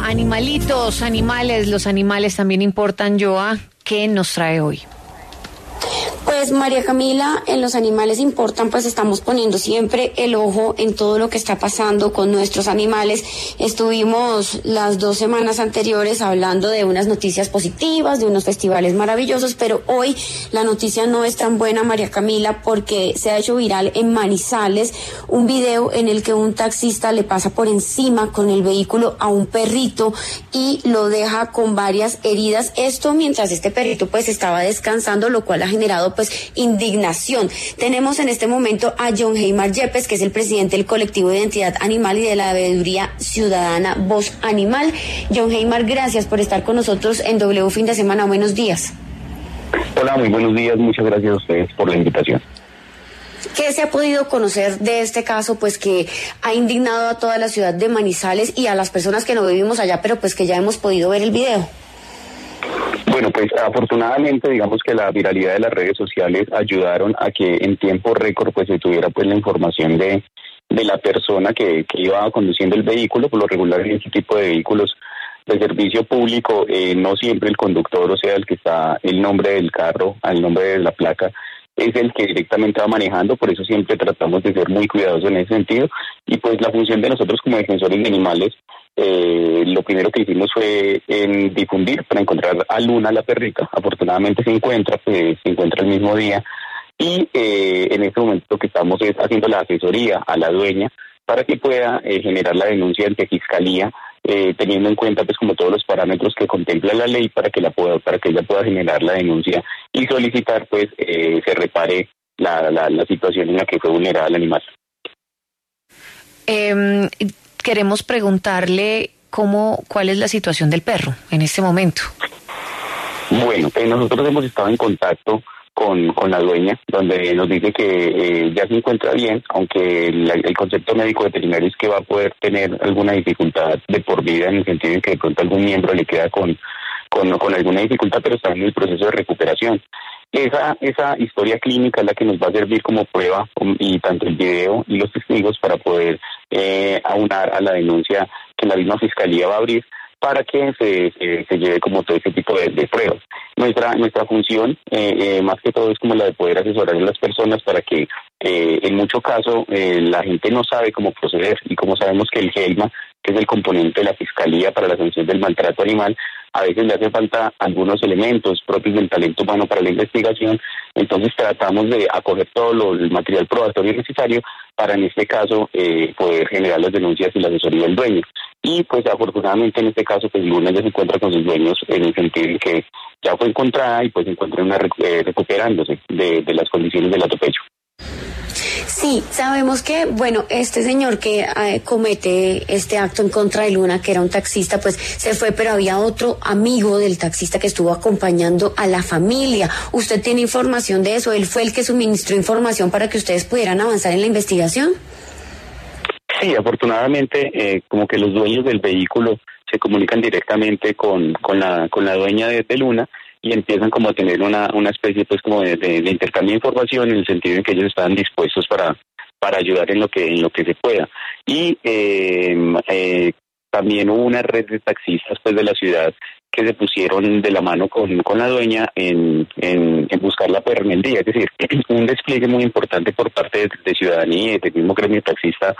Animalitos, animales, los animales también importan, Joa. ¿Qué nos trae hoy? Pues María Camila, en los animales importan, pues estamos poniendo siempre el ojo en todo lo que está pasando con nuestros animales. Estuvimos las 2 semanas anteriores hablando de unas noticias positivas, de unos festivales maravillosos, pero hoy la noticia no es tan buena, María Camila, porque se ha hecho viral en Manizales un video en el que un taxista le pasa por encima con el vehículo a un perrito y lo deja con varias heridas. Esto mientras este perrito pues estaba descansando, lo cual ha generado pues indignación. Tenemos en este momento a John Heymar Yepes, que es el presidente del colectivo de Identidad Animal y de la veeduría ciudadana Voz Animal. John Heymar, gracias por estar con nosotros en W Fin de Semana. Buenos días. Hola, muy buenos días. Muchas gracias a ustedes por la invitación. ¿Qué se ha podido conocer de este caso, pues que ha indignado a toda la ciudad de Manizales y a las personas que no vivimos allá, pero pues que ya hemos podido ver el video? Bueno, pues afortunadamente digamos que la viralidad de las redes sociales ayudaron a que en tiempo récord pues se tuviera pues la información de la persona que iba conduciendo el vehículo. Por lo regular en este tipo de vehículos de servicio público no siempre el conductor, o sea el que está el nombre del carro, el nombre de la placa, es el que directamente va manejando. Por eso siempre tratamos de ser muy cuidadosos en ese sentido. Y pues la función de nosotros como defensores de animales, lo primero que hicimos fue en difundir para encontrar a Luna, la perrita. Afortunadamente se encuentra el mismo día. Y en este momento lo que estamos es haciendo la asesoría a la dueña para que pueda generar la denuncia ante Fiscalía, teniendo en cuenta pues como todos los parámetros que contempla la ley para que ella pueda generar la denuncia y solicitar pues se repare la situación en la que fue vulnerada el animal. Queremos preguntarle cuál es la situación del perro en este momento. Bueno, nosotros hemos estado en contacto con la dueña, donde nos dice que ya se encuentra bien, aunque el concepto médico veterinario es que va a poder tener alguna dificultad de por vida, en el sentido de que de pronto algún miembro le queda con alguna dificultad, pero está en el proceso de recuperación. Esa historia clínica es la que nos va a servir como prueba, y tanto el video y los testigos para poder aunar a la denuncia que la misma Fiscalía va a abrir, para que se lleve como todo ese tipo de pruebas. Nuestra función, más que todo, es como la de poder asesorar a las personas para que en mucho caso la gente no sabe cómo proceder, y como sabemos que el GELMA, que es el componente de la Fiscalía para la sanción del maltrato animal, a veces le hace falta algunos elementos propios del talento humano para la investigación. Entonces tratamos de acoger todo el material probatorio necesario para, en este caso, poder generar las denuncias y la asesoría del dueño. Y pues afortunadamente en este caso pues Luna ya se encuentra con sus dueños, en el sentido de que ya fue encontrada y pues se encuentra recuperándose de las condiciones del atropello. Sí, sabemos que, bueno, este señor que comete este acto en contra de Luna, que era un taxista, pues se fue, pero había otro amigo del taxista que estuvo acompañando a la familia. ¿Usted tiene información de eso? ¿Él fue el que suministró información para que ustedes pudieran avanzar en la investigación? Sí, afortunadamente, como que los dueños del vehículo se comunican directamente con la dueña de Luna, y empiezan como a tener una especie pues como de intercambio de información, en el sentido en que ellos estaban dispuestos para ayudar en lo que se pueda. Y también hubo una red de taxistas pues de la ciudad que se pusieron de la mano con la dueña en buscarla pues en el día. Es decir, un despliegue muy importante por parte de ciudadanía y del mismo gremio taxista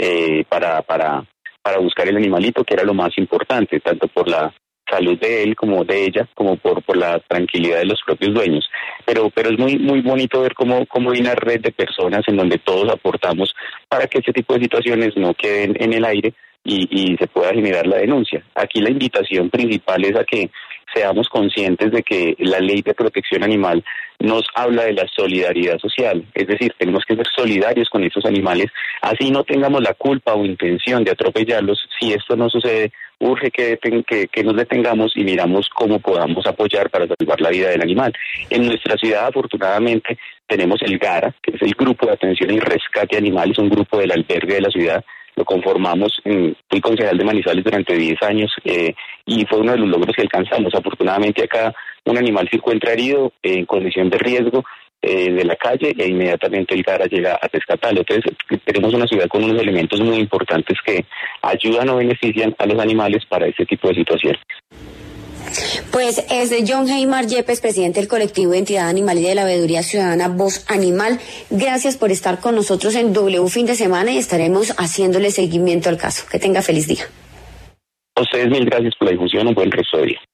para buscar el animalito, que era lo más importante, tanto por la salud de él como de ella, como por la tranquilidad de los propios dueños. Pero es muy muy bonito ver cómo hay una red de personas en donde todos aportamos para que este tipo de situaciones no queden en el aire y se pueda generar la denuncia. Aquí la invitación principal es a que seamos conscientes de que la ley de protección animal nos habla de la solidaridad social, es decir, tenemos que ser solidarios con estos animales, así no tengamos la culpa o intención de atropellarlos. Si esto no sucede, urge que nos detengamos y miramos cómo podamos apoyar para salvar la vida del animal. En nuestra ciudad, afortunadamente, tenemos el GARA, que es el Grupo de Atención y Rescate Animal, es un grupo del albergue de la ciudad. Lo conformamos, fui concejal de Manizales durante 10 años y fue uno de los logros que alcanzamos. Afortunadamente acá un animal se encuentra herido, en condición de riesgo, de la calle e inmediatamente el GARA llega a rescatarlo. Entonces tenemos una ciudad con unos elementos muy importantes que ayudan o benefician a los animales para ese tipo de situaciones. Pues es John Heymar Yepes, presidente del colectivo de Entidad Animal y de la Veeduría Ciudadana Voz Animal. Gracias por estar con nosotros en W Fin de Semana y estaremos haciéndole seguimiento al caso. Que tenga feliz día. A ustedes mil gracias por la difusión, un buen resto de día.